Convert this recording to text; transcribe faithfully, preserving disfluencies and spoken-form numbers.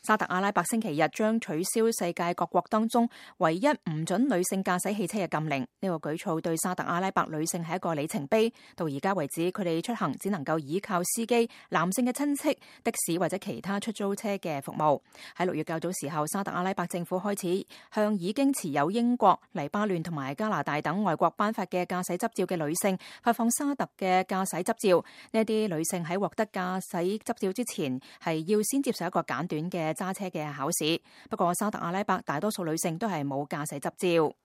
沙特阿拉伯星期日將取消世界各國當中唯一唔准女性駕駛汽車嘅禁令。呢個舉措對沙特阿拉伯女性係一個里程碑。到而家為止，佢哋出行只能夠依靠司機、男性嘅親戚、的士或者其他出租車嘅服務。喺六月較早時候，沙特阿拉伯政府開始向已經持有英國、黎巴嫩同埋加拿大等外國頒發嘅駕駛執照嘅女性發放沙特嘅駕駛執照。呢啲女性喺獲得駕駛執照之前，係要先接受一個簡短嘅揸車嘅考試。不過沙特阿拉伯大多數女性都係冇駕駛執照。